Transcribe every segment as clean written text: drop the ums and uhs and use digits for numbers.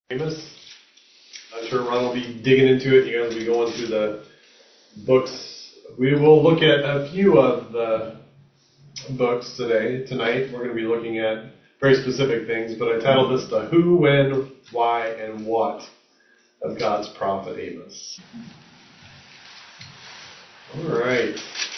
Amos. I'm sure Ron will be digging into it. You guys will be going through the books. We will look at a few of the books tonight. We're going to be looking at very specific things, but I titled this The Who, When, Why, and What of God's Prophet Amos. All right.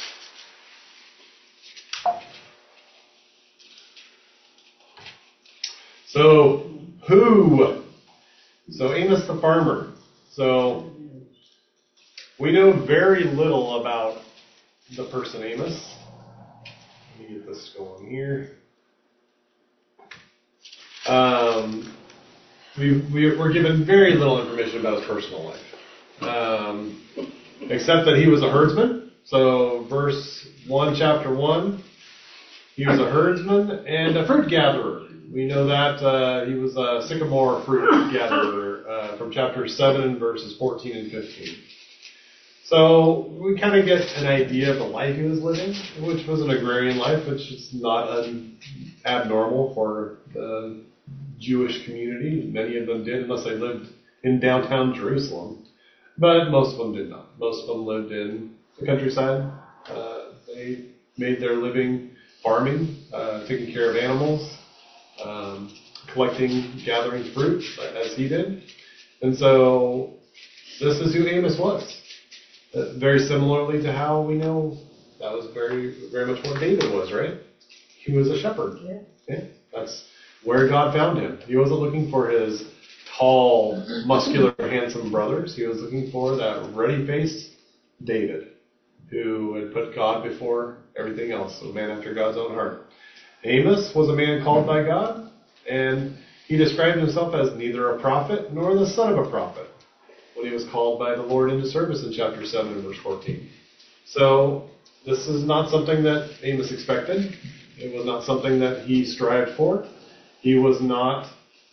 So, who? So Amos the farmer. So we know very little about the person Amos. Let me get this going here. We're given very little information about his personal life, except that he was a herdsman. So verse 1, chapter 1, he was a herdsman and a fruit gatherer. We know that he was a sycamore fruit gatherer from chapter 7, verses 14 and 15. So we kind of get an idea of the life he was living, which was an agrarian life, which is not abnormal for the Jewish community. Many of them did, unless they lived in downtown Jerusalem. But most of them did not. Most of them lived in the countryside. They made their living farming, taking care of animals, collecting, gathering fruit, as he did. And so this is who Amos was. Very similarly to how we know that was very, very much what David was, right? He was a shepherd. Yeah. That's where God found him. He wasn't looking for his tall, muscular, handsome brothers. He was looking for that ruddy-faced David, who had put God before everything else, a man after God's own heart. Amos was a man called by God, and he described himself as neither a prophet nor the son of a prophet when he was called by the Lord into service in chapter 7 and verse 14. So this is not something that Amos expected. It was not something that he strived for. He was not,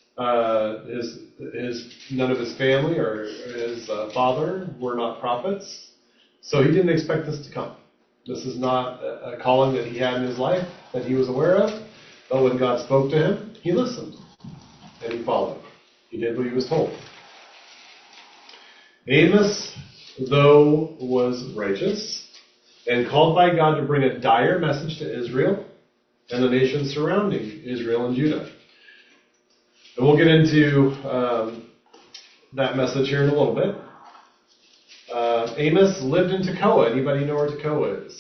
none of his family or his father were not prophets. So he didn't expect this to come. This is not a calling that he had in his life that he was aware of. But when God spoke to him, he listened and he followed. He did what he was told. Amos, though, was righteous and called by God to bring a dire message to Israel and the nations surrounding Israel and Judah. And we'll get into that message here in a little bit. Amos lived in Tekoa. Anybody know where Tekoa is?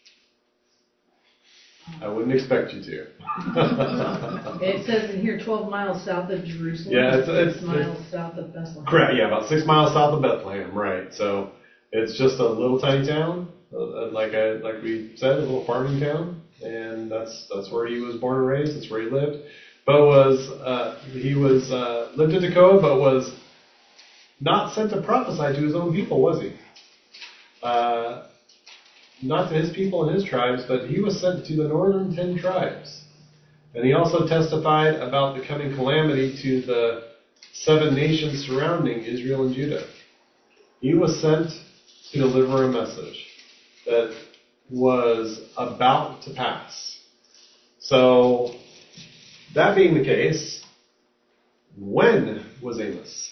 I wouldn't expect you to. It says in here 12 miles south of Jerusalem. Yeah, it's 6 miles south of Bethlehem. Correct, yeah, about 6 miles south of Bethlehem, right. So it's just a little tiny town, like we said, a little farming town, and that's where he was born and raised, that's where he lived. But lived in Tekoa, but was not sent to prophesy to his own people, was he? Not to his people and his tribes, but he was sent to the northern 10 tribes. And he also testified about the coming calamity to the 7 nations surrounding Israel and Judah. He was sent to deliver a message that was about to pass. So, that being the case, when was Amos?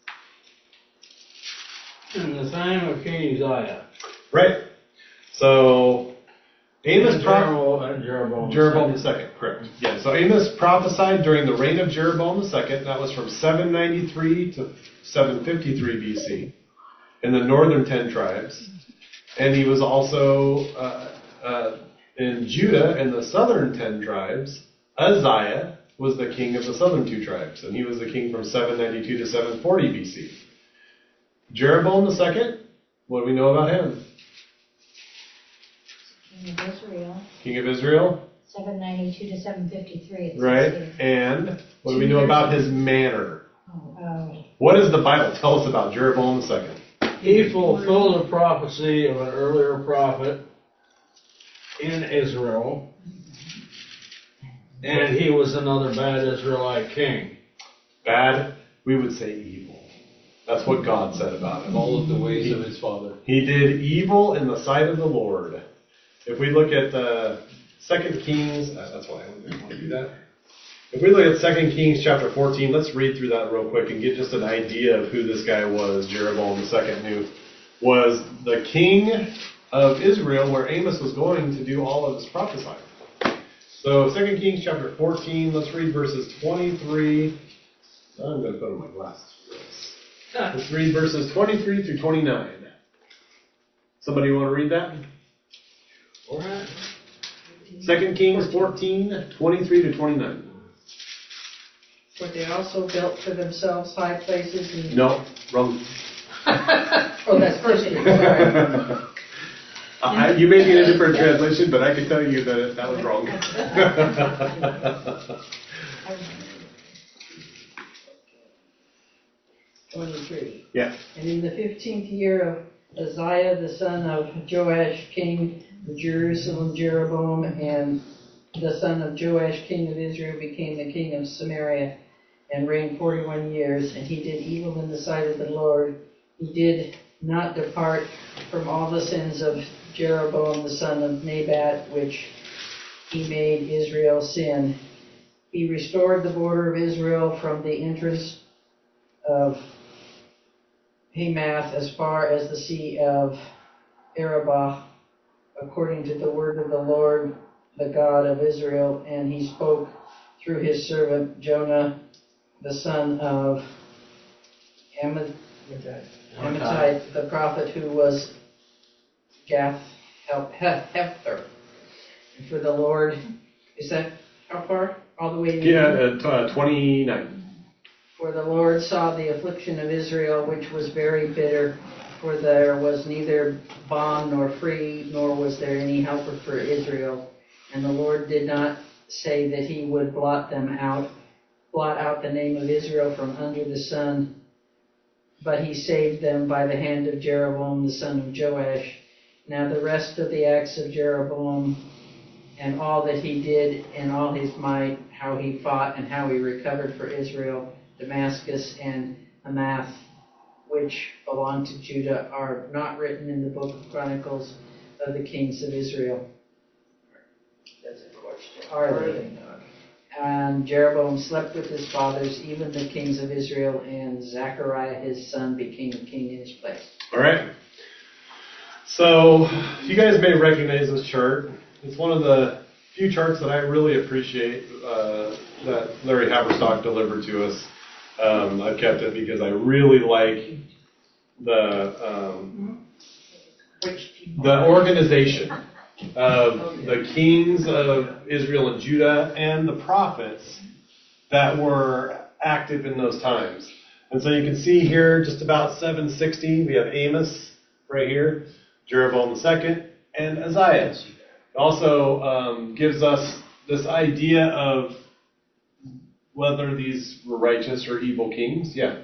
In the time of King Uzziah. Right. So, Amos Jeroboam II, correct. Yeah, so Amos prophesied during the reign of Jeroboam II. That was from 793 to 753 BC in the northern 10 tribes. And he was also in Judah and the southern 10 tribes. Uzziah was the king of the southern 2 tribes, and he was the king from 792 to 740 BC. Jeroboam II, what do we know about him? King of Israel. 792 to 753. Right. And what do we know about his manner? What does the Bible tell us about Jeroboam II? He fulfilled a prophecy of an earlier prophet in Israel, and he was another bad Israelite king. Bad, we would say evil. That's what God said about him. All of the ways of his father. He did evil in the sight of the Lord. If we look at 2 Kings, that's why I want to do that. If we look at 2 Kings chapter 14, let's read through that real quick and get just an idea of who this guy was, Jeroboam II, who was the king of Israel, where Amos was going to do all of his prophesying. So 2 Kings chapter 14, let's read verses 23. I'm going to put on my glasses for this. Let's read verses 23 through 29. Somebody want to read that? All right. 2 Kings 14, 23 to 29. For they also built for themselves high places and... No, wrong. Oh, that's first Kings, sorry. You may be in a different translation, but I can tell you that that was wrong. 23. Yeah. And in the 15th year of Uzziah, the son of Joash, king of Jerusalem, Jeroboam, and the son of Joash, king of Israel, became the king of Samaria, and reigned 41 years. And he did evil in the sight of the Lord. He did not depart from all the sins of Jeroboam, the son of Nebat, which he made Israel sin. He restored the border of Israel from the entrance of Hamath as far as the sea of Arabah, according to the word of the Lord, the God of Israel. And he spoke through his servant Jonah, the son of Amittai, the prophet, who was Gath-Hepher. And for the Lord, is that how far? All the way to Yeah, 29. For the Lord saw the affliction of Israel, which was very bitter, for there was neither bond nor free, nor was there any helper for Israel. And the Lord did not say that he would blot out the name of Israel from under the sun, but he saved them by the hand of Jeroboam the son of Joash. Now the rest of the acts of Jeroboam, and all that he did in all his might, how he fought and how he recovered for Israel Damascus and Hamath, which belong to Judah, are not written in the book of Chronicles of the kings of Israel. That's a question. Are they not? And Jeroboam slept with his fathers, even the kings of Israel, and Zechariah his son became king in his place. All right. So you guys may recognize this chart. It's one of the few charts that I really appreciate that Larry Haverstock delivered to us. I've kept it because I really like the organization of the kings of Israel and Judah and the prophets that were active in those times. And so you can see here, just about 760, we have Amos right here, Jeroboam II, and Uzziah. It also gives us this idea of whether these were righteous or evil kings. Yeah.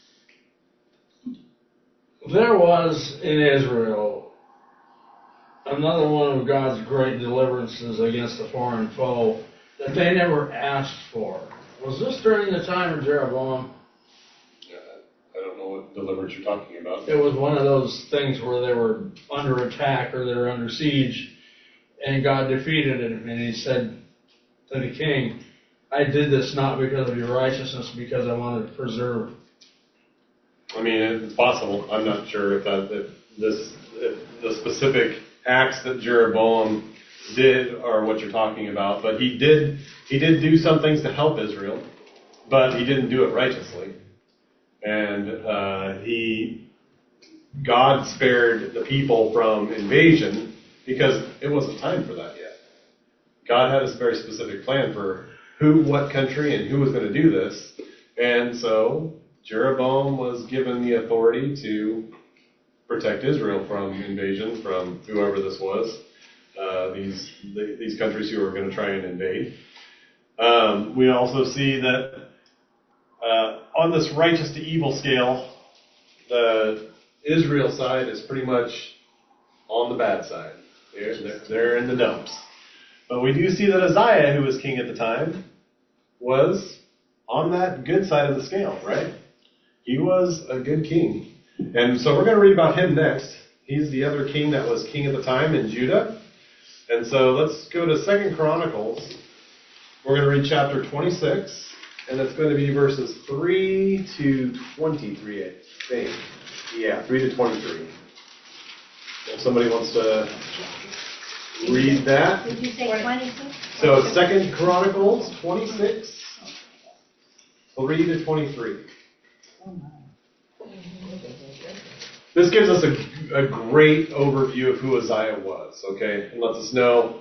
There was in Israel another one of God's great deliverances against a foreign foe that they never asked for. Was this during the time of Jeroboam? I don't know what deliverance you're talking about. It was one of those things where they were under attack or they were under siege, and God defeated it, and he said to the king, I did this not because of your righteousness, because I wanted to preserve. I mean, it's possible. I'm not sure if the specific acts that Jeroboam did are what you're talking about, but he did do some things to help Israel, but he didn't do it righteously. And God spared the people from invasion because it wasn't time for that yet. God had a very specific plan for who, what country, and who was going to do this. And so Jeroboam was given the authority to protect Israel from invasion from whoever this was, these countries who were going to try and invade. We also see that on this righteous to evil scale, the Israel side is pretty much on the bad side. They're in the dumps. But we do see that Uzziah, who was king at the time, was on that good side of the scale, right? He was a good king. And so we're going to read about him next. He's the other king that was king at the time in Judah. And so let's go to 2 Chronicles We're going to read chapter 26, and it's going to be verses 3 to 23, I think. Yeah, 3 to 23. If somebody wants to read that. Did you say 26? So 2 Chronicles 26, 3 to 23. This gives us a great overview of who Uzziah was, okay? And lets us know.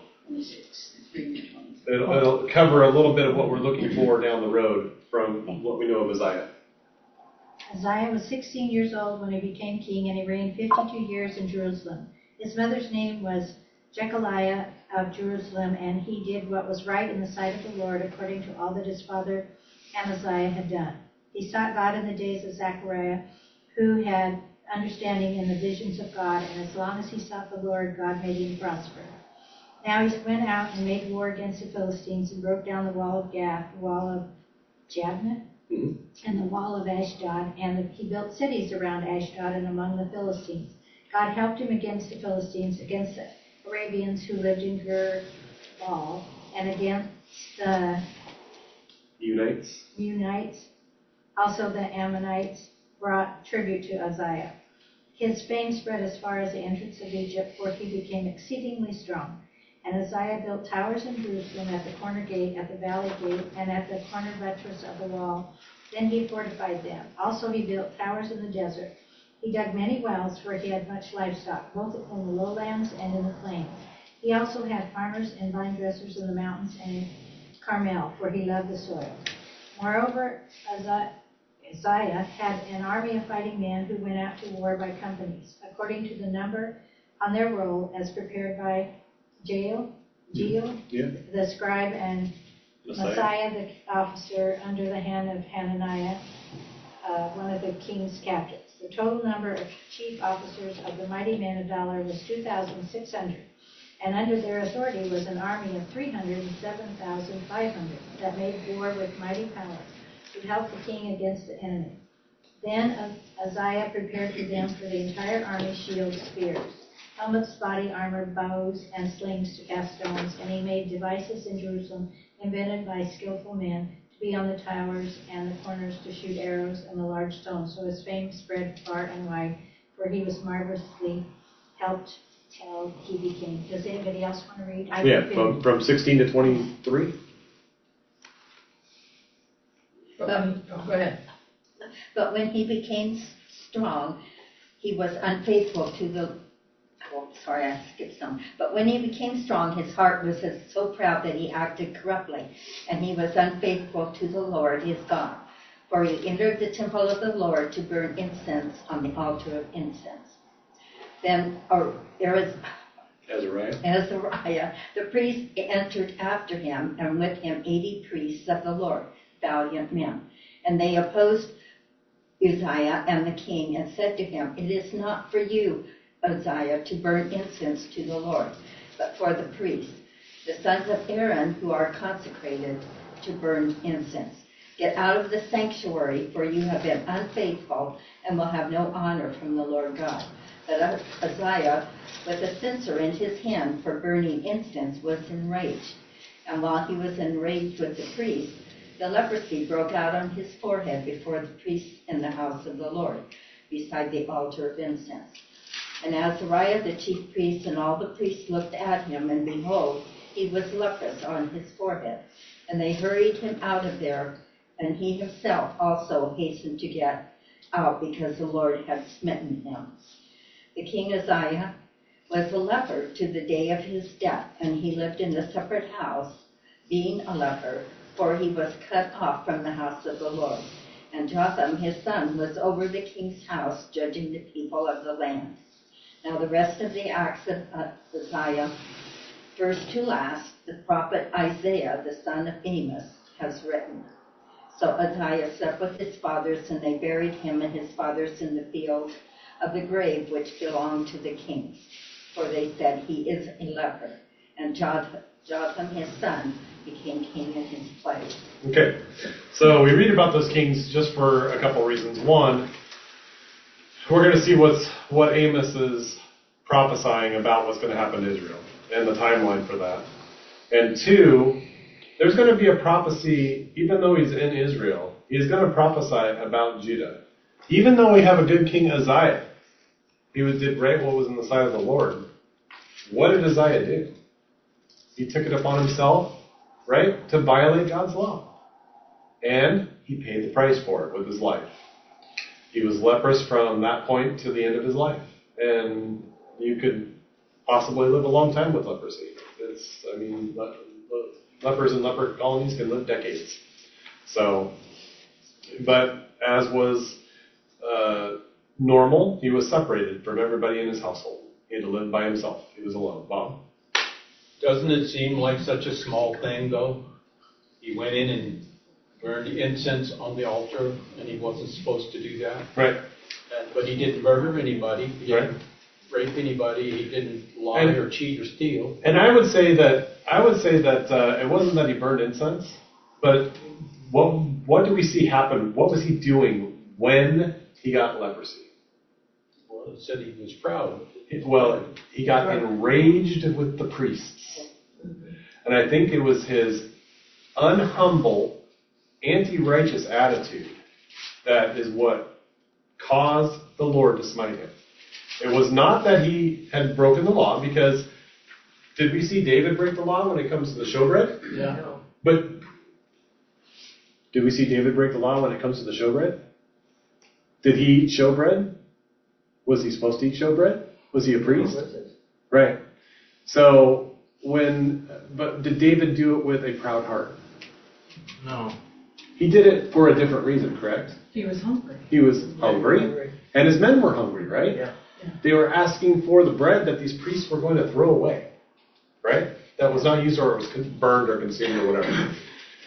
It'll cover a little bit of what we're looking for down the road from what we know of Uzziah. Uzziah was 16 years old when he became king, and he reigned 52 years in Jerusalem. His mother's name was Jechaliah of Jerusalem, and he did what was right in the sight of the Lord, according to all that his father Amaziah had done. He sought God in the days of Zechariah, who had understanding in the visions of God, and as long as he sought the Lord, God made him prosper. Now he went out and made war against the Philistines and broke down the wall of Gath, the wall of Jabneh, and the wall of Ashdod, and he built cities around Ashdod and among the Philistines. God helped him against the Philistines, against the Arabians who lived in Gur-Baal, and against the Meunites. Also the Ammonites brought tribute to Uzziah. His fame spread as far as the entrance of Egypt, for he became exceedingly strong. And Uzziah built towers in Jerusalem at the corner gate, at the valley gate, and at the corner buttress of the wall. Then he fortified them. Also he built towers in the desert. He dug many wells, for he had much livestock, both in the lowlands and in the plains. He also had farmers and vine dressers in the mountains and in Carmel, for he loved the soil. Moreover, Uzziah had an army of fighting men who went out to war by companies, according to the number on their roll, as prepared by Jeiel, the scribe, and Messiah, the officer, under the hand of Hananiah, one of the king's captains. The total number of chief officers of the mighty men of valor was 2,600, and under their authority was an army of 307,500 that made war with mighty power to help the king against the enemy. Then Uzziah prepared for them, for the entire army, shields, spears, helmets, body armor, bows, and slings to cast stones, and he made devices in Jerusalem invented by skillful men to be on the towers and the corners to shoot arrows and the large stones. So his fame spread far and wide, for he was marvelously helped till he became. Does anybody else want to read? From 16 to 23. Go ahead. But when he became strong, he was unfaithful to the... Oh, sorry, I skipped some. But when he became strong, his heart was so proud that he acted corruptly, and he was unfaithful to the Lord his God. For he entered the temple of the Lord to burn incense on the altar of incense. Then Azariah, the priest, entered after him, and with him 80 priests of the Lord, valiant men. And they opposed Uzziah and the king, and said to him, "It is not for you, Uzziah, to burn incense to the Lord, but for the priests, the sons of Aaron, who are consecrated to burn incense. Get out of the sanctuary, for you have been unfaithful and will have no honor from the Lord God." But Uzziah, with a censer in his hand for burning incense, was enraged. And while he was enraged with the priests, the leprosy broke out on his forehead before the priests in the house of the Lord, beside the altar of incense. And Azariah the chief priest and all the priests looked at him, and behold, he was leprous on his forehead. And they hurried him out of there, and he himself also hastened to get out, because the Lord had smitten him. The king Uzziah was a leper to the day of his death, and he lived in a separate house, being a leper, for he was cut off from the house of the Lord. And Jotham his son was over the king's house, judging the people of the land. Now the rest of the acts of Uzziah, first to last, the prophet Isaiah, the son of Amos, has written. So Uzziah slept with his fathers, and they buried him and his fathers in the field of the grave which belonged to the kings. For they said, "He is a leper." And Jotham his son became king in his place. Okay, so we read about those kings just for a couple reasons. One, we're going to see what Amos is prophesying about what's going to happen to Israel and the timeline for that. And two, there's going to be a prophecy, even though he's in Israel, he's going to prophesy about Judah. Even though we have a good king Uzziah, he did right what was in the sight of the Lord. What did Uzziah do? He took it upon himself, right, to violate God's law. And he paid the price for it with his life. He was leprous from that point to the end of his life. And you could possibly live a long time with leprosy. Lepers in leper colonies can live decades. So, but as was normal, he was separated from everybody in his household. He had to live by himself. He was alone. Bob? Doesn't it seem like such a small thing, though? He went in and burned incense on the altar, and he wasn't supposed to do that. Right. But he didn't murder anybody. He didn't rape anybody. He didn't lie or cheat or steal. And I would say that it wasn't that he burned incense, but what do we see happen? What was he doing when he got leprosy? Well, it said he was proud. Well, he got enraged with the priests. And I think it was his unhumble, anti-righteous attitude that is what caused the Lord to smite him. It was not that he had broken the law, because did we see David break the law when it comes to the showbread? Yeah. But did we see David break the law when it comes to the showbread? Did he eat showbread? Was he supposed to eat showbread? Was he a priest? Right. So but did David do it with a proud heart? No. He did it for a different reason, correct? He was hungry. He was hungry, and his men were hungry, right? Yeah. They were asking for the bread that these priests were going to throw away, right? That was not used, or it was burned or consumed or whatever.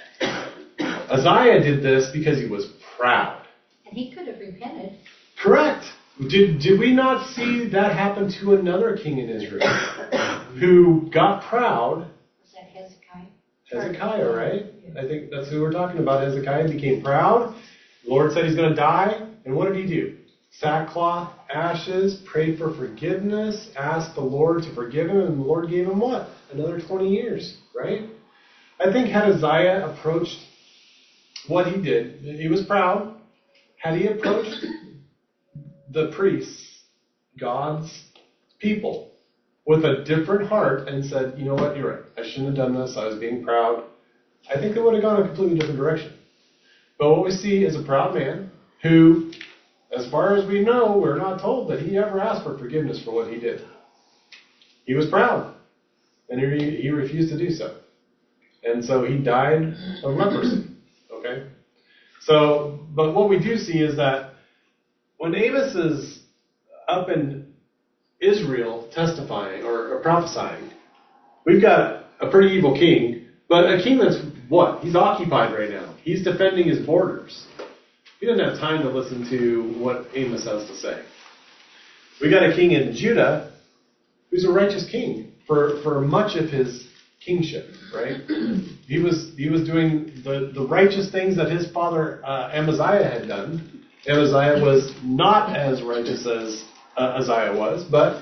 Uzziah did this because he was proud. And he could have repented. Correct. Did we not see that happen to another king in Israel who got proud? Was that Hezekiah? Hezekiah, right? I think that's who we're talking about. Hezekiah became proud. The Lord said he's going to die. And what did he do? Sackcloth, ashes, prayed for forgiveness, asked the Lord to forgive him, and the Lord gave him what? Another 20 years, right? I think had Uzziah approached what he did, he was proud. Had he approached the priests, God's people, with a different heart and said, you know what, you're right, I shouldn't have done this, I was being proud, I think it would have gone a completely different direction. But what we see is a proud man who, as far as we know, we're not told that he ever asked for forgiveness for what he did. He was proud, and he refused to do so. And so he died of leprosy. Okay? So, but what we do see is that when Amos is up in Israel testifying or prophesying, we've got a pretty evil king, but a king that's what? He's occupied right now. He's defending his borders. He doesn't have time to listen to what Amos has to say. We got a king in Judah who's a righteous king for much of his kingship, right? He was doing the righteous things that his father Amaziah had done. Amaziah was not as righteous as Uzziah was, but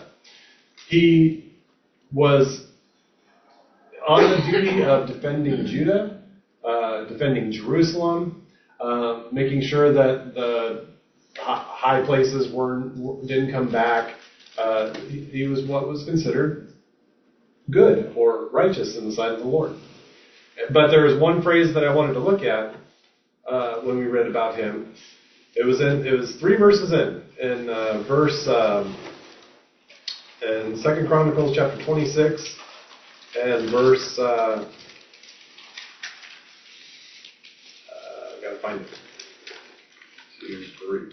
he was on the duty of defending Judah, defending Jerusalem, making sure that the high places didn't come back. He was what was considered good or righteous in the sight of the Lord. But there was one phrase that I wanted to look at when we read about him. It was 3 verses in in 2 Chronicles chapter 26 and verse. I've got to find it. 2,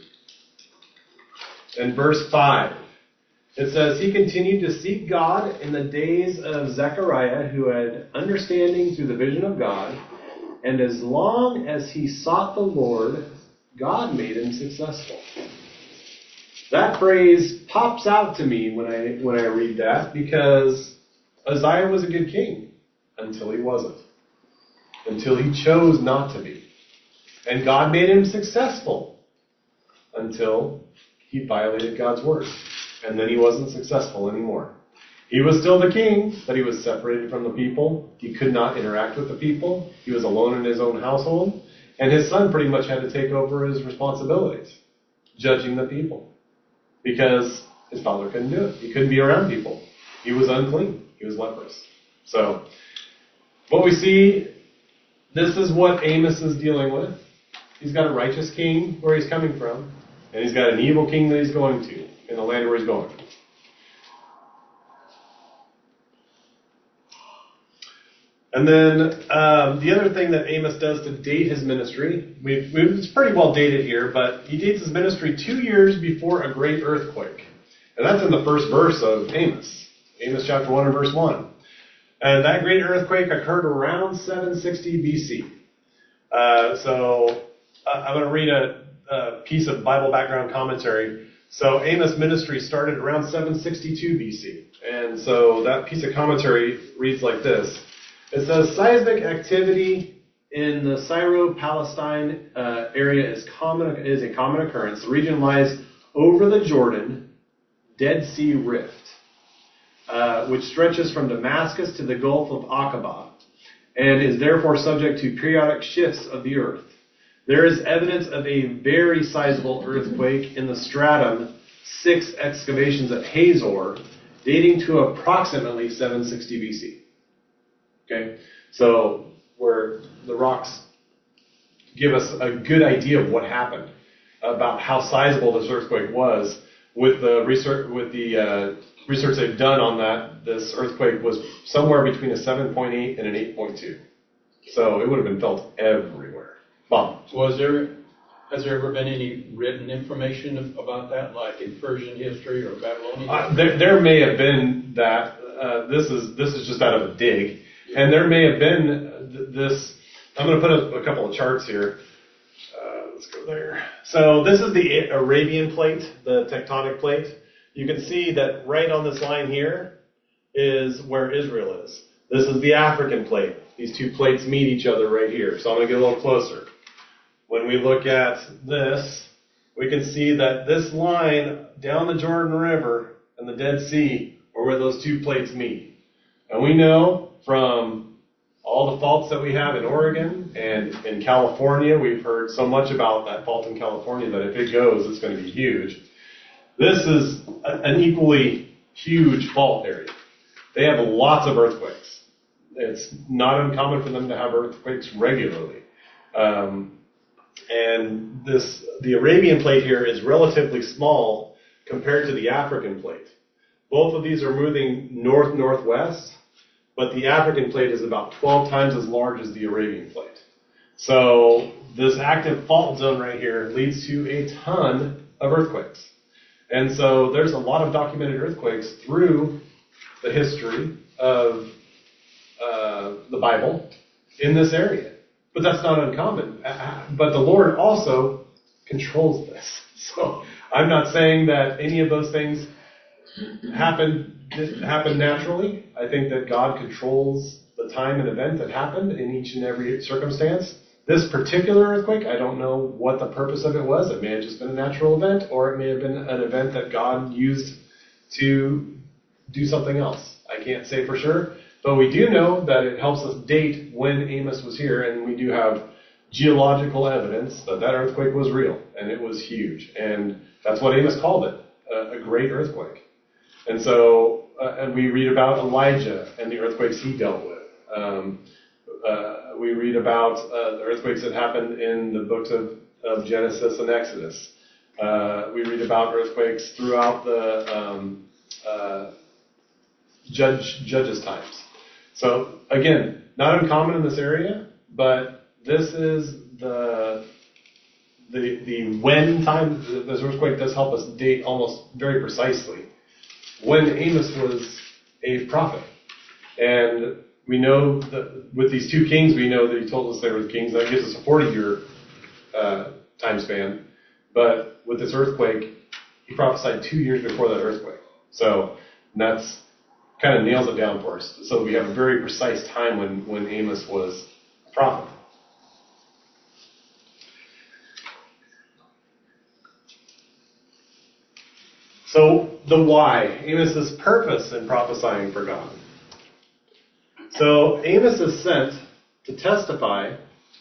3. In verse 5. It says, he continued to seek God in the days of Zechariah, who had understanding through the vision of God, and as long as he sought the Lord, God made him successful. That phrase pops out to me when I read that, because Uzziah was a good king until he wasn't. Until he chose not to be. And God made him successful until he violated God's word. And then he wasn't successful anymore. He was still the king, but he was separated from the people. He could not interact with the people. He was alone in his own household. And his son pretty much had to take over his responsibilities, judging the people. Because his father couldn't do it. He couldn't be around people. He was unclean. He was leprous. So, what we see, this is what Amos is dealing with. He's got a righteous king where he's coming from, and he's got an evil king that he's going to, in the land where he's going. And then the other thing that Amos does to date his ministry, it's pretty well dated here, but he dates his ministry 2 years before a great earthquake. And that's in the first verse of Amos. Amos chapter 1 and verse 1. And that great earthquake occurred around 760 BC. I'm going to read a piece of Bible background commentary. So Amos' ministry started around 762 BC. And so that piece of commentary reads like this. It says, seismic activity in the Syro-Palestine area is a common occurrence. The region lies over the Jordan Dead Sea Rift, which stretches from Damascus to the Gulf of Aqaba, and is therefore subject to periodic shifts of the earth. There is evidence of a very sizable earthquake in the stratum 6 excavations at Hazor, dating to approximately 760 BC. Okay, so where the rocks give us a good idea of what happened, about how sizable this earthquake was. With the research they've done on that, this earthquake was somewhere between a 7.8 and an 8.2. So it would have been felt everywhere. Bob. Has there ever been any written information about that, like in Persian history or Babylonian history? There may have been that. This is just out of a dig. And there may have been this. I'm going to put a couple of charts here. Let's go there. So this is the Arabian plate, the tectonic plate. You can see that right on this line here is where Israel is. This is the African plate. These two plates meet each other right here. So I'm going to get a little closer. When we look at this, we can see that this line down the Jordan River and the Dead Sea are where those two plates meet. And we know from all the faults that we have in Oregon and in California, we've heard so much about that fault in California that if it goes, it's going to be huge. This is an equally huge fault area. They have lots of earthquakes. It's not uncommon for them to have earthquakes regularly. And the Arabian plate here is relatively small compared to the African plate. Both of these are moving north-northwest, but the African plate is about 12 times as large as the Arabian plate. So this active fault zone right here leads to a ton of earthquakes. And so there's a lot of documented earthquakes through the history of the Bible in this area. But that's not uncommon. But the Lord also controls this. So I'm not saying that any of those things happen naturally. I think that God controls the time and event that happened in each and every circumstance. This particular earthquake, I don't know what the purpose of it was. It may have just been a natural event, or it may have been an event that God used to do something else. I can't say for sure, but we do know that it helps us date when Amos was here, and we do have geological evidence that that earthquake was real, and it was huge. And that's what Amos called it, a great earthquake. And so, and we read about Elijah and the earthquakes he dealt with. We read about the earthquakes that happened in the books of Genesis and Exodus. We read about earthquakes throughout the Judges times. So again, not uncommon in this area, but this is the when time. This earthquake does help us date almost very precisely when Amos was a prophet. And we know that with these two kings, we know that he told us they were the kings. That gives us a 40-year time span. But with this earthquake, he prophesied 2 years before that earthquake. So that's kind of nails it down for us. So we have a very precise time when Amos was a prophet. So the why, Amos's purpose in prophesying for God. So Amos is sent to testify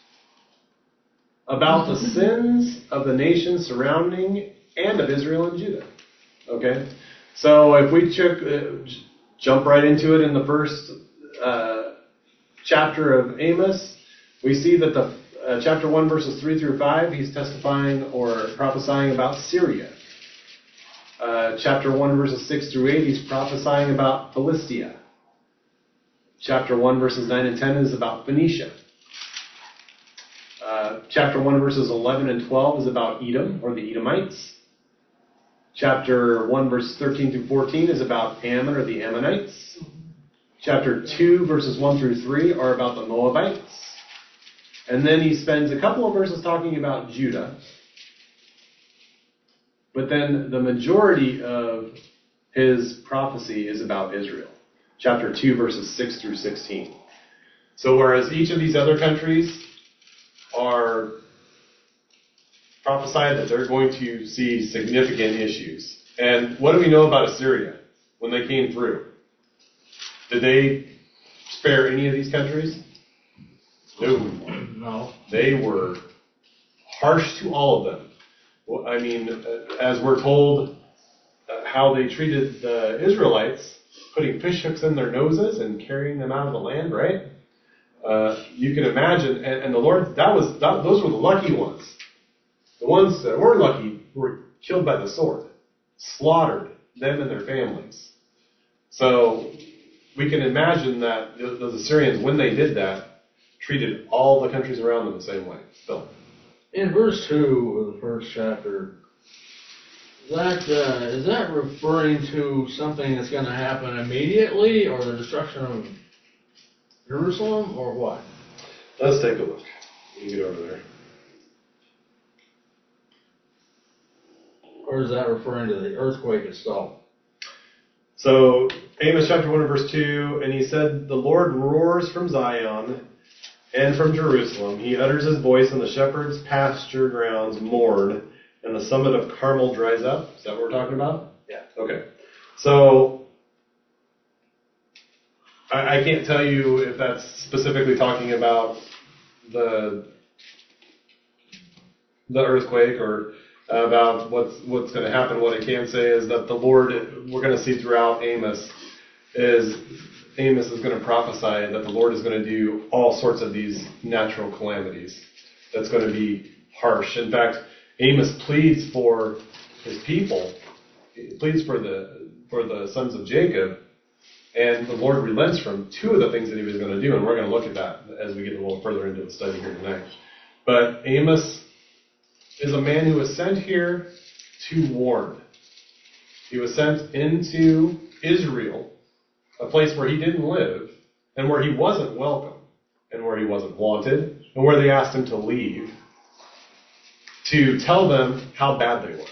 about the sins of the nations surrounding and of Israel and Judah. Okay? So if we jump right into it in the first chapter of Amos, we see that the chapter 1 verses 3 through 5, he's testifying or prophesying about Syria. Chapter 1 verses 6 through 8, he's prophesying about Philistia. Chapter 1 verses 9 and 10 is about Phoenicia. Chapter 1 verses 11 and 12 is about Edom or the Edomites. Chapter 1 verses 13 through 14 is about Ammon or the Ammonites. Chapter 2 verses 1 through 3 are about the Moabites. And then he spends a couple of verses talking about Judah. But then the majority of his prophecy is about Israel. Chapter 2 verses 6 through 16. So whereas each of these other countries are prophesied that they're going to see significant issues. And what do we know about Assyria when they came through? Did they spare any of these countries? No. They were harsh to all of them. Well, I mean, as we're told how they treated the Israelites, putting fish hooks in their noses and carrying them out of the land, right? You can imagine, and the Lord, those were the lucky ones. The ones that weren't lucky were killed by the sword, slaughtered, them and their families. So we can imagine that those Assyrians, when they did that, treated all the countries around them the same way. Still. In verse 2 of the first chapter, is that referring to something that's going to happen immediately, or the destruction of Jerusalem, or what? Let's take a look. You can get over there. Or is that referring to the earthquake itself? So, Amos chapter 1 and verse 2, and he said, "The Lord roars from Zion and from Jerusalem. He utters his voice, and the shepherd's pasture grounds mourn, and the summit of Carmel dries up." Is that what we're talking about? Yeah. Okay. So, I can't tell you if that's specifically talking about the earthquake or about what's going to happen. What I can say is that the Lord, we're going to see throughout Amos is going to prophesy that the Lord is going to do all sorts of these natural calamities. That's going to be harsh. In fact, Amos pleads for his people. He pleads for the sons of Jacob, and the Lord relents from two of the things that he was going to do, and we're going to look at that as we get a little further into the study here tonight. But Amos is a man who was sent here to warn. He was sent into Israel, a place where he didn't live, and where he wasn't welcome, and where he wasn't wanted, and where they asked him to leave, to tell them how bad they were.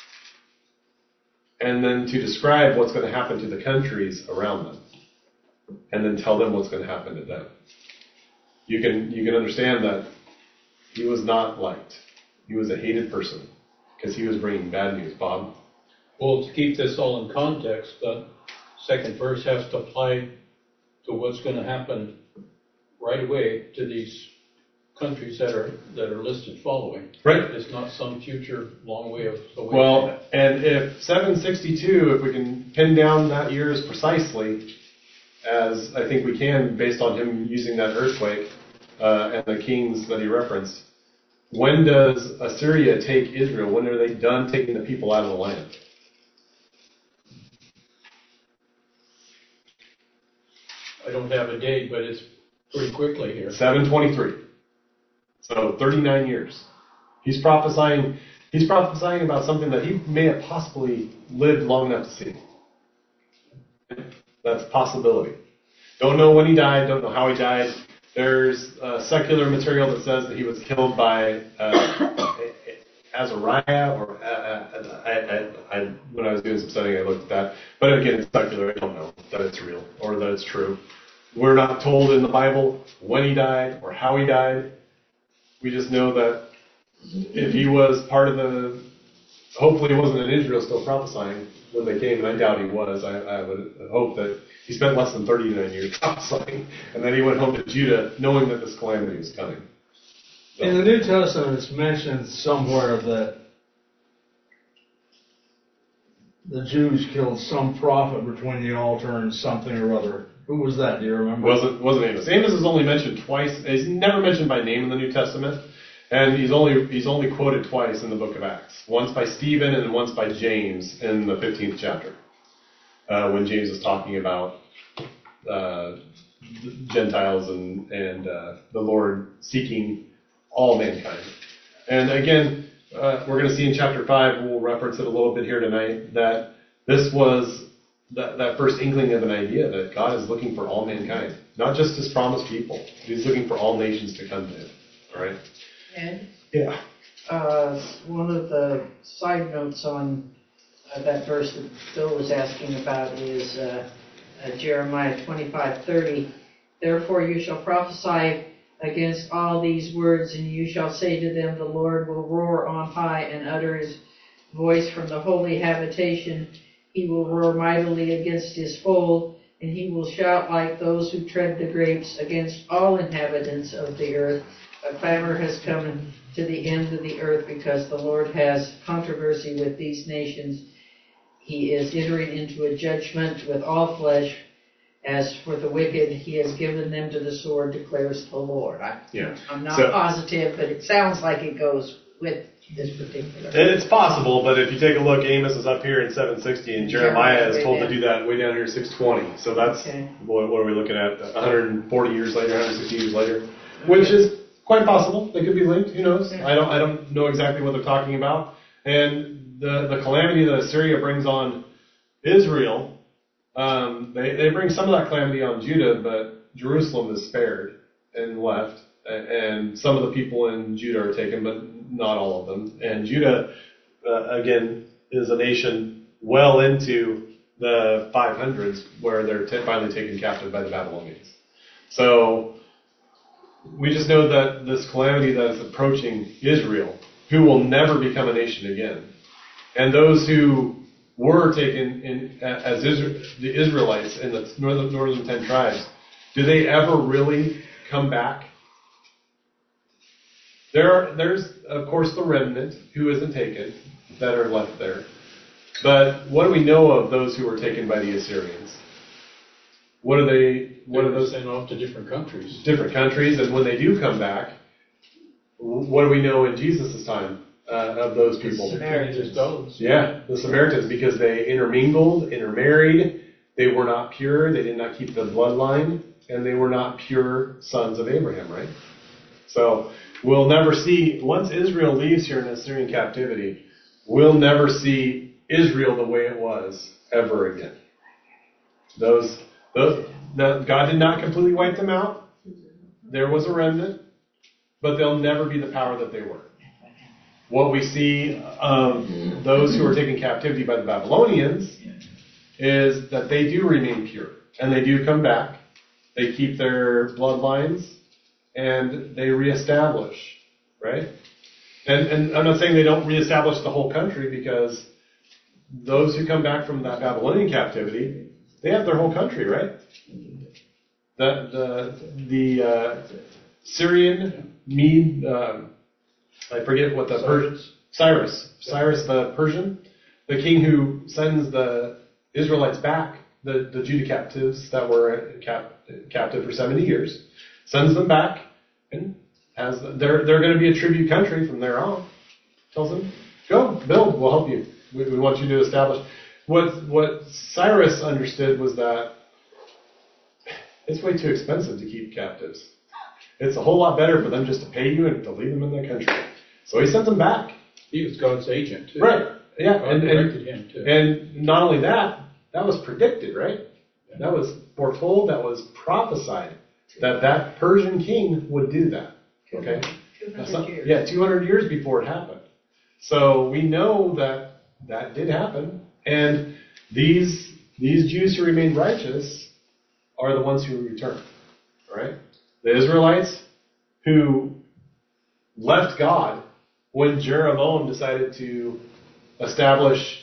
And then to describe what's going to happen to the countries around them. And then tell them what's going to happen to them. You can understand that he was not liked. He was a hated person because he was bringing bad news. Bob? Well, to keep this all in context, the second verse has to apply to what's going to happen right away to these countries that are listed following. Right. It's not some future long way away. Well, and if 762, if we can pin down that year as precisely as I think we can based on him using that earthquake and the kings that he referenced, when does Assyria take Israel? When are they done taking the people out of the land? I don't have a date, but it's pretty quickly here. 723. So 39 years. He's prophesying about something that he may have possibly lived long enough to see. That's a possibility. Don't know when he died, don't know how he died. There's secular material that says that he was killed by Azariah, or when I was doing some studying, I looked at that. But again, it's secular. I don't know that it's real or that it's true. We're not told in the Bible when he died or how he died. We just know that if he was part of the hopefully he wasn't in Israel still prophesying when they came, and I doubt he was. I would hope that he spent less than 39 years prophesying, and then he went home to Judah knowing that this calamity was coming. So. In the New Testament, it's mentioned somewhere that the Jews killed some prophet between the altar and something or other. Who was that? Do you remember? Wasn't Amos. Amos is only mentioned twice. He's never mentioned by name in the New Testament, and he's only quoted twice in the book of Acts. Once by Stephen and once by James in the 15th chapter, when James is talking about Gentiles and the Lord seeking all mankind. And again, we're going to see in chapter 5, we'll reference it a little bit here tonight, that this was that first inkling of an idea that God is looking for all mankind, not just His promised people. He's looking for all nations to come to Him. All right? Ed? Yeah. One of the side notes on that verse that Bill was asking about is Jeremiah 25:30. Therefore you shall prophesy against all these words, and you shall say to them, the Lord will roar on high and utter His voice from the holy habitation. He will roar mightily against His fold, and He will shout like those who tread the grapes against all inhabitants of the earth. A clamor has come to the end of the earth because the Lord has controversy with these nations. He is entering into a judgment with all flesh. As for the wicked, He has given them to the sword, declares the Lord. I'm not positive, but it sounds like it goes with this particular. It's possible, but if you take a look, Amos is up here in 760, and Jeremiah is told to do that way down here 620. So that's, what are we looking at, 140 years later, 160 years later, which is quite possible. They could be linked. Who knows? I don't know exactly what they're talking about. And the calamity that Assyria brings on Israel, they bring some of that calamity on Judah, but Jerusalem is spared and left, and some of the people in Judah are taken, but not all of them. And Judah, again, is a nation well into the 500s where they're finally taken captive by the Babylonians. So we just know that this calamity that is approaching Israel, who will never become a nation again, and those who were taken in as the Israelites in the northern 10 tribes, do they ever really come back? There's, of course, the remnant who isn't taken that are left there. But what do we know of those who were taken by the Assyrians? What are those? Sent off to different countries. Different countries, and when they do come back, what do we know in Jesus' time of those people? The Samaritans. Yeah, the Samaritans, because they intermingled, intermarried, they were not pure, they did not keep the bloodline, and they were not pure sons of Abraham, right? So we'll never see, once Israel leaves here in Assyrian captivity, we'll never see Israel the way it was ever again. God did not completely wipe them out. There was a remnant, but they'll never be the power that they were. What we see of those who are taken captivity by the Babylonians is that they do remain pure, and they do come back. They keep their bloodlines, and they reestablish, right? And I'm not saying they don't reestablish the whole country, because those who come back from that Babylonian captivity, they have their whole country, right? The Syrian, Mede, I forget what the Persians, Cyrus the Persian, the king who sends the Israelites back, the Judah captives that were captive for 70 years, sends them back, and they're going to be a tribute country from there on. Tells them, go, build, we'll help you. We want you to establish. What Cyrus understood was that it's way too expensive to keep captives. It's a whole lot better for them just to pay you and to leave them in their country. So he sent them back. He was God's agent, too. Right. Yeah. God directed him, too. And not only that, that was predicted, right? That was foretold, that was prophesied, that Persian king would do that. Okay? 200 years. Yeah, 200 years before it happened. So we know that did happen. And these Jews who remained righteous are the ones who return. Right? The Israelites who left God when Jeroboam decided to establish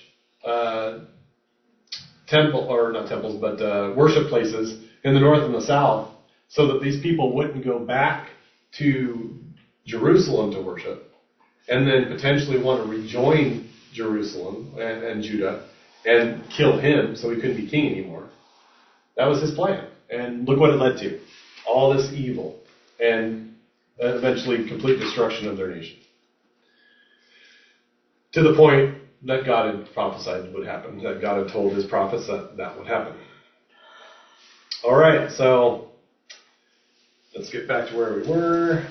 worship places in the north and the south, so that these people wouldn't go back to Jerusalem to worship, and then potentially want to rejoin Jerusalem and Judah and kill him so he couldn't be king anymore. That was his plan. And look what it led to. All this evil and eventually complete destruction of their nation. To the point that God had prophesied would happen, that God had told his prophets that would happen. All right, so let's get back to where we were.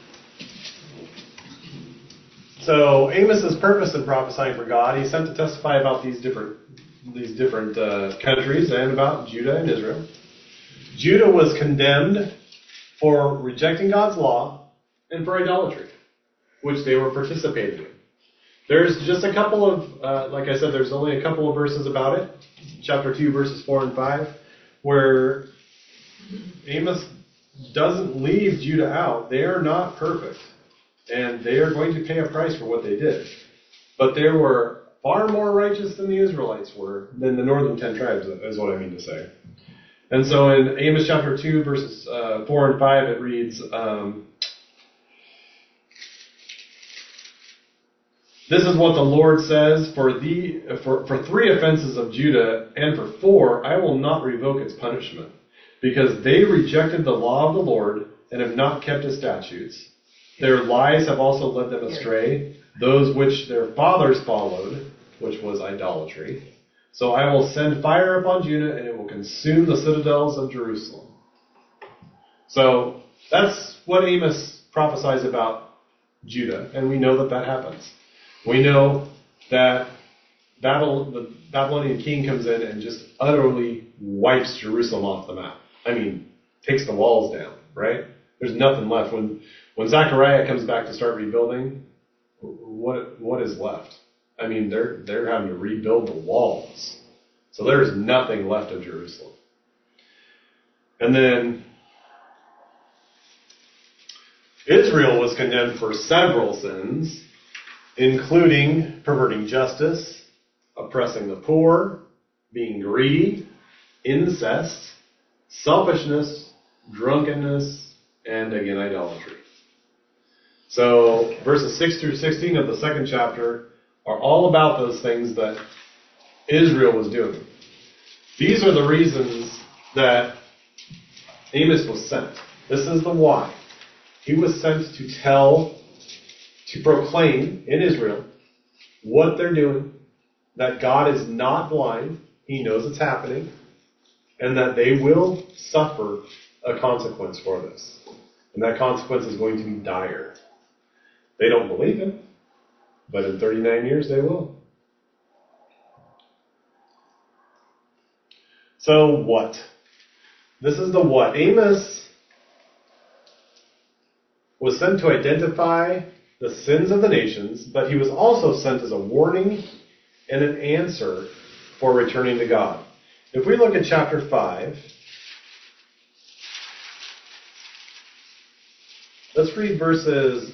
So Amos's purpose in prophesying for God, he's sent to testify about these different countries and about Judah and Israel. Judah was condemned for rejecting God's law and for idolatry, which they were participating in. There's just a couple of, like I said, there's only a couple of verses about it. Chapter 2, verses 4 and 5, where Amos doesn't leave Judah out. They are not perfect. And they are going to pay a price for what they did. But they were far more righteous than the Israelites were, than the northern 10 tribes, is what I mean to say. And so in Amos chapter 2, verses 4 and 5, it reads, this is what the Lord says, for 3 offenses of Judah, and for 4, I will not revoke its punishment, because they rejected the law of the Lord, and have not kept his statutes. Their lies have also led them astray, those which their fathers followed, which was idolatry. So I will send fire upon Judah, and it will consume the citadels of Jerusalem. So that's what Amos prophesies about Judah, and we know that happens. We know that the Babylonian king comes in and just utterly wipes Jerusalem off the map. I mean, takes the walls down, right? There's nothing left. When Zechariah comes back to start rebuilding, what is left? I mean, they're having to rebuild the walls. So there's nothing left of Jerusalem. And then Israel was condemned for several sins, including perverting justice, oppressing the poor, being greedy, incest, selfishness, drunkenness, and again, idolatry. So verses 6 through 16 of the second chapter are all about those things that Israel was doing. These are the reasons that Amos was sent. This is the why. He was sent to proclaim in Israel what they're doing, that God is not blind, he knows it's happening, and that they will suffer a consequence for this. And that consequence is going to be dire. They don't believe him, but in 39 years they will. So what? This is the what. Amos was sent to identify the sins of the nations, but he was also sent as a warning and an answer for returning to God. If we look at chapter 5, let's read verses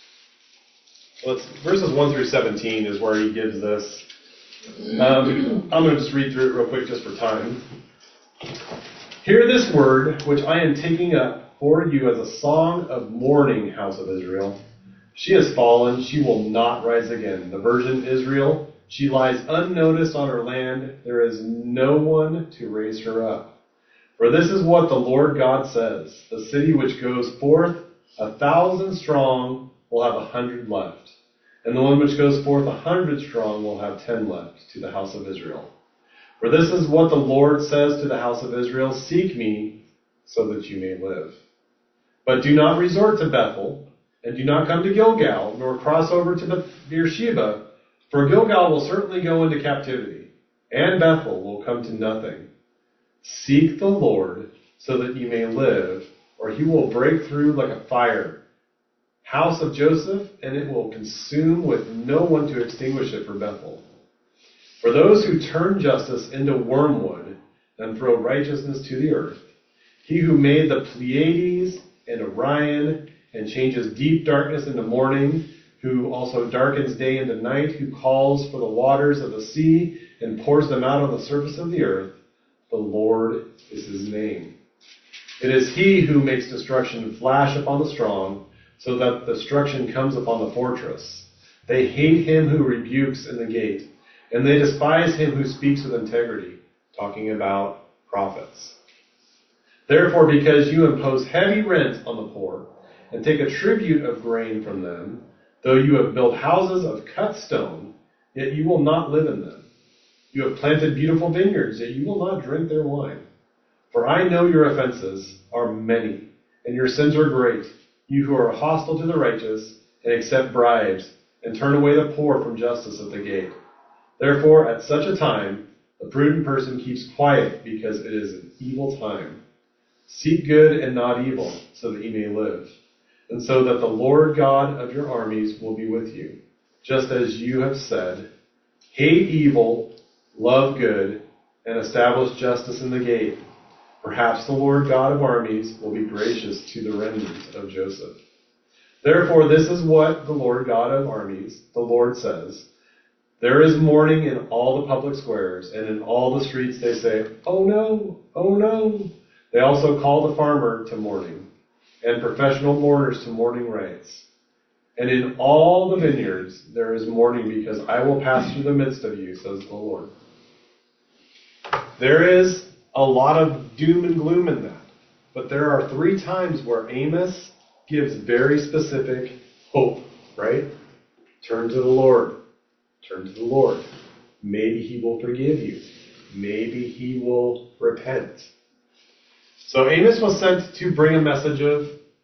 1 through 17 is where he gives this. I'm going to just read through it real quick just for time. Hear this word, which I am taking up for you as a song of mourning, house of Israel. She has fallen, she will not rise again. The virgin Israel, she lies unnoticed on her land. There is no one to raise her up. For this is what the Lord God says. The city which goes forth 1,000 strong will have 100 left. And the one which goes forth 100 strong will have 10 left to the house of Israel. For this is what the Lord says to the house of Israel, seek me so that you may live. But do not resort to Bethel, and do not come to Gilgal, nor cross over to Beersheba, for Gilgal will certainly go into captivity, and Bethel will come to nothing. Seek the Lord so that you may live, or he will break through like a fire. House of Joseph, and it will consume with no one to extinguish it for Bethel. For those who turn justice into wormwood and throw righteousness to the earth, he who made the Pleiades and Orion and changes deep darkness into morning, who also darkens day into night, who calls for the waters of the sea and pours them out on the surface of the earth. The Lord is his name. It is he who makes destruction flash upon the strong, so that destruction comes upon the fortress. They hate him who rebukes in the gate, and they despise him who speaks with integrity, talking about prophets. Therefore, because you impose heavy rent on the poor, and take a tribute of grain from them, though you have built houses of cut stone, yet you will not live in them. You have planted beautiful vineyards, yet you will not drink their wine. For I know your offenses are many, and your sins are great, you who are hostile to the righteous, and accept bribes, and turn away the poor from justice at the gate. Therefore, at such a time, the prudent person keeps quiet, because it is an evil time. Seek good and not evil, so that you may live, and so that the Lord God of your armies will be with you, just as you have said. Hate evil, love good, and establish justice in the gate. Perhaps the Lord God of armies will be gracious to the remnant of Joseph. Therefore, this is what the Lord God of armies, the Lord, says. There is mourning in all the public squares, and in all the streets they say, "Oh no, oh no." They also call the farmer to mourning, and professional mourners to mourning rites. And in all the vineyards there is mourning, because I will pass through the midst of you, says the Lord. There is a lot of doom and gloom in that. But there are 3 times where Amos gives very specific hope, right? Turn to the Lord. Turn to the Lord. Maybe he will forgive you. Maybe he will repent. So Amos was sent to bring a message of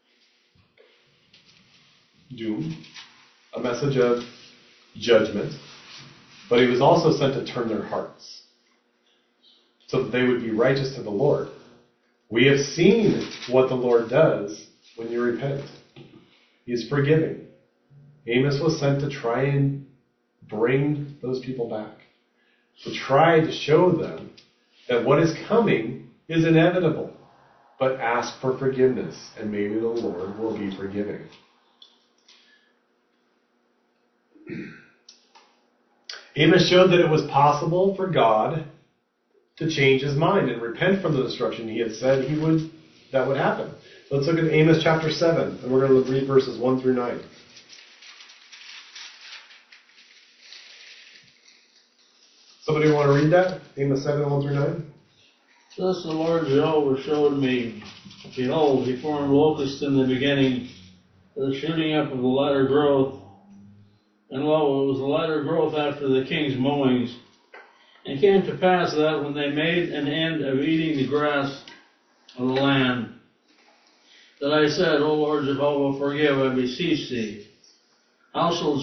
doom, a message of judgment, but he was also sent to turn their hearts so that they would be righteous to the Lord. We have seen what the Lord does when you repent. He is forgiving. Amos was sent to try and bring those people back, to try to show them that what is coming is inevitable, but ask for forgiveness, and maybe the Lord will be forgiving. Amos showed that it was possible for God to change his mind and repent from the destruction he had said that would happen. So let's look at Amos chapter 7, and we're going to read verses 1 through 9. Somebody want to read that? Amos 7, 1 through 9? Thus the Lord Jehovah showed me, behold, he formed locusts in the beginning, the shooting up of the latter growth, and lo, it was the latter growth after the king's mowings. And it came to pass that when they made an end of eating the grass of the land, that I said, O Lord Jehovah, forgive, I beseech thee. How shall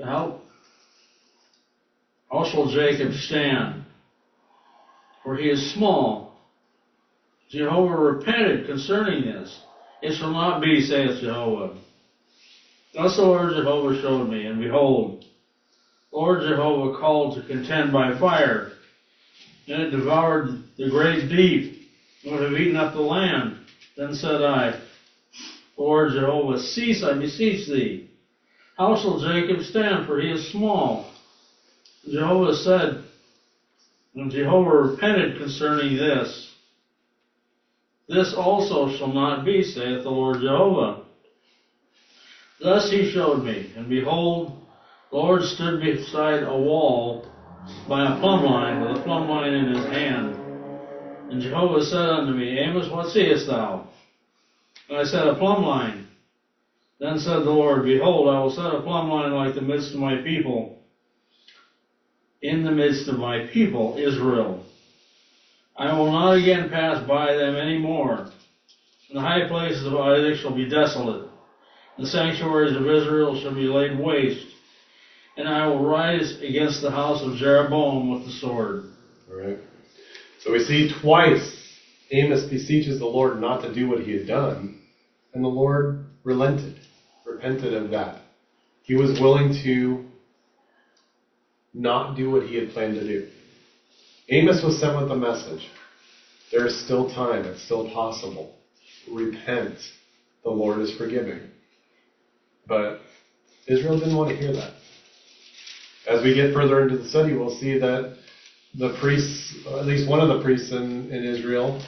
Jacob stand? For he is small. Jehovah repented concerning this. It shall not be, saith Jehovah. Thus the Lord Jehovah showed me, and behold, Lord Jehovah called to contend by fire, and it devoured the great deep, and would have eaten up the land. Then said I, Lord Jehovah, cease, I beseech thee. How shall Jacob stand, for he is small? And Jehovah said, and Jehovah repented concerning this. This also shall not be, saith the Lord Jehovah. Thus he showed me, and behold, the Lord stood beside a wall by a plumb line, with a plumb line in his hand. And Jehovah said unto me, Amos, what seest thou? And I said, a plumb line. Then said the Lord, behold, I will set a plumb line like the midst of my people, in the midst of my people, Israel. I will not again pass by them any more. And the high places of Isaac shall be desolate. The sanctuaries of Israel shall be laid waste. And I will rise against the house of Jeroboam with the sword. All right. So we see twice Amos beseeches the Lord not to do what he had done, and the Lord repented of that. He was willing to not do what he had planned to do. Amos was sent with a message. There is still time. It's still possible. Repent. The Lord is forgiving. But Israel didn't want to hear that. As we get further into the study, we'll see that the priests, at least one of the priests in Israel,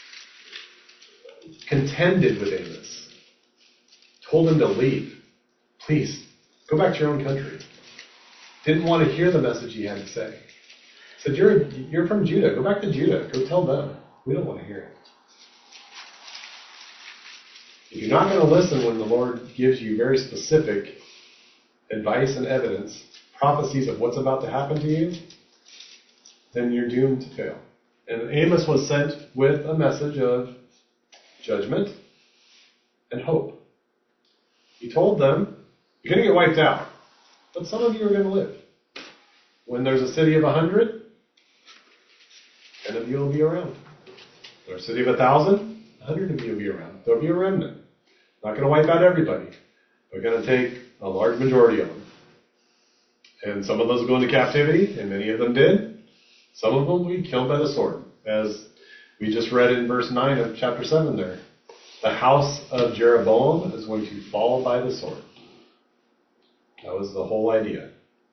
contended with Amos, told him to leave. Please, go back to your own country. Didn't want to hear the message he had to say. Said, you're from Judah. Go back to Judah. Go tell them. We don't want to hear it. If you're not going to listen when the Lord gives you very specific advice and evidence, prophecies of what's about to happen to you, then you're doomed to fail. And Amos was sent with a message of judgment and hope. He told them, you're going to get wiped out, but some of you are going to live. When there's a city of 100, 10 of you will be around. There's a city of 1,000, 100 of you will be around. There'll be a remnant. Not going to wipe out everybody. We're going to take a large majority of them. And some of those will go into captivity, and many of them did. Some of them will be killed by the sword, as we just read in verse 9 of chapter 7 there. The house of Jeroboam is going to fall by the sword. That was the whole idea.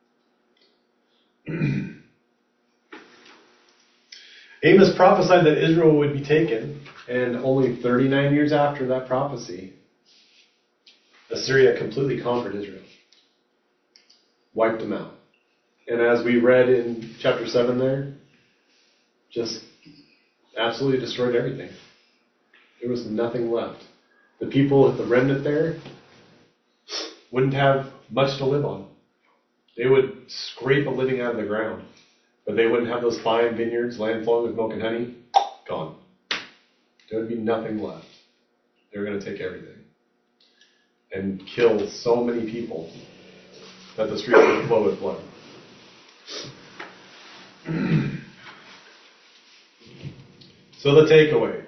Amos prophesied that Israel would be taken, and only 39 years after that prophecy, Assyria completely conquered Israel. Wiped them out. And as we read in chapter 7 there, just absolutely destroyed everything. There was nothing left. The people, the remnant there, wouldn't have much to live on. They would scrape a living out of the ground. But they wouldn't have those fine vineyards, land flowing with milk and honey. Gone. There would be nothing left. They were going to take everything. And kill so many people that the streets would flow with blood. So the takeaway.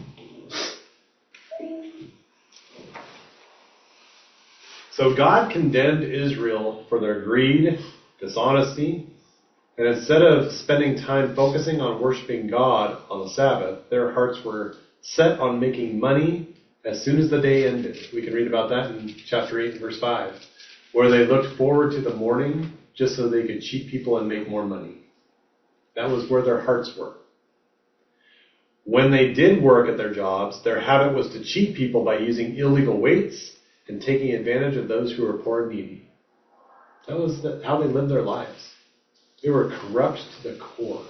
So God condemned Israel for their greed, dishonesty, and instead of spending time focusing on worshiping God on the Sabbath, their hearts were set on making money as soon as the day ended. We can read about that in chapter 8, verse 5, where they looked forward to the morning just so they could cheat people and make more money. That was where their hearts were. When they did work at their jobs, their habit was to cheat people by using illegal weights and taking advantage of those who were poor and needy. That was how they lived their lives. They were corrupt to the core.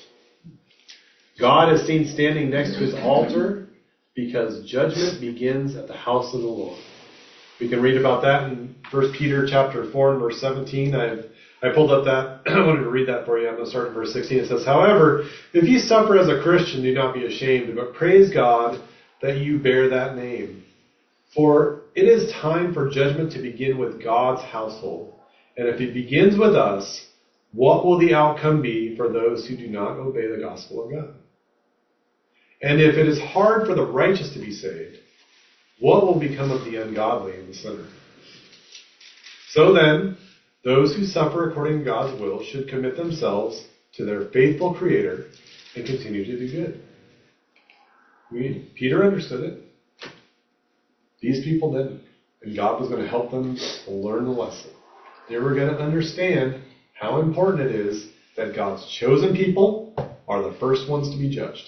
God is seen standing next to his altar because judgment begins at the house of the Lord. We can read about that in 1 Peter chapter 4 and verse 17. I pulled up that. I wanted to read that for you. I'm going to start in verse 16. It says, however, if you suffer as a Christian, do not be ashamed, but praise God that you bear that name. For it is time for judgment to begin with God's household. And if it begins with us, what will the outcome be for those who do not obey the gospel of God? And if it is hard for the righteous to be saved, what will become of the ungodly and the sinner? So then, those who suffer according to God's will should commit themselves to their faithful Creator and continue to do good. Peter understood it. These people didn't. And God was going to help them to learn the lesson. They were going to understand how important it is that God's chosen people are the first ones to be judged.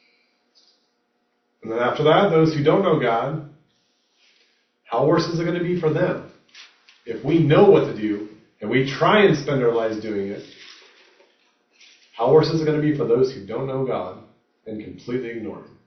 And then after that, those who don't know God, how worse is it going to be for them? If we know what to do, and we try and spend our lives doing it, how worse is it going to be for those who don't know God and completely ignore Him?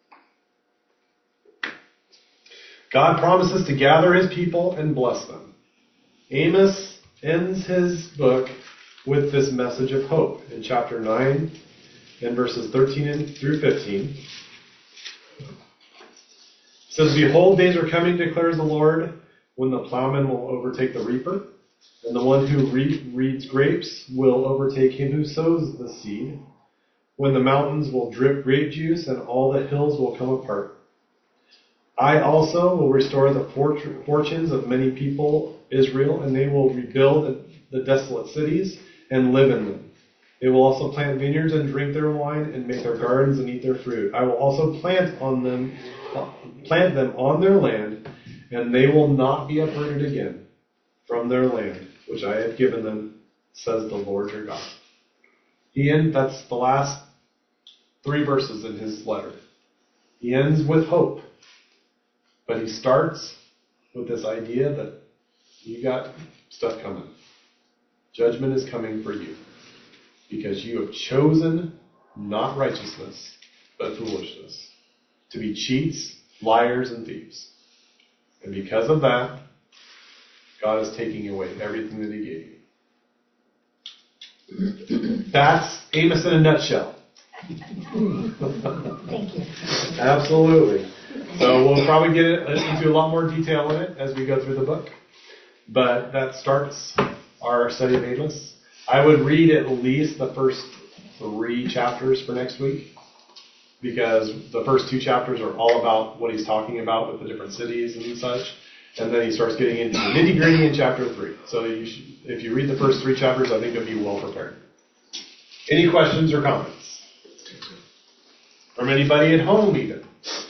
God promises to gather His people and bless them. Amos ends his book with this message of hope in chapter 9 and verses 13 through 15. It says, behold, days are coming, declares the Lord, when the plowman will overtake the reaper, and the one who reads grapes will overtake him who sows the seed, when the mountains will drip grape juice and all the hills will come apart. I also will restore the fortunes of many people, Israel, and they will rebuild the desolate cities and live in them. They will also plant vineyards and drink their wine and make their gardens and eat their fruit. I will also plant them on their land, and they will not be uprooted again. from their land, which I have given them, says the Lord your God. That's the last 3 verses in his letter. He ends with hope. But he starts with this idea that you got stuff coming. Judgment is coming for you. Because you have chosen not righteousness, but foolishness. To be cheats, liars, and thieves. And because of that, God is taking away everything that he gave you. That's Amos in a nutshell. Thank you. Absolutely. So we'll probably get into a lot more detail in it as we go through the book. But that starts our study of Amos. I would read at least the first 3 chapters for next week, because the first 2 chapters are all about what he's talking about with the different cities and such. And then he starts getting into the nitty-gritty in chapter 3. So if you read the first 3 chapters, I think you'll be well prepared. Any questions or comments? From anybody at home even?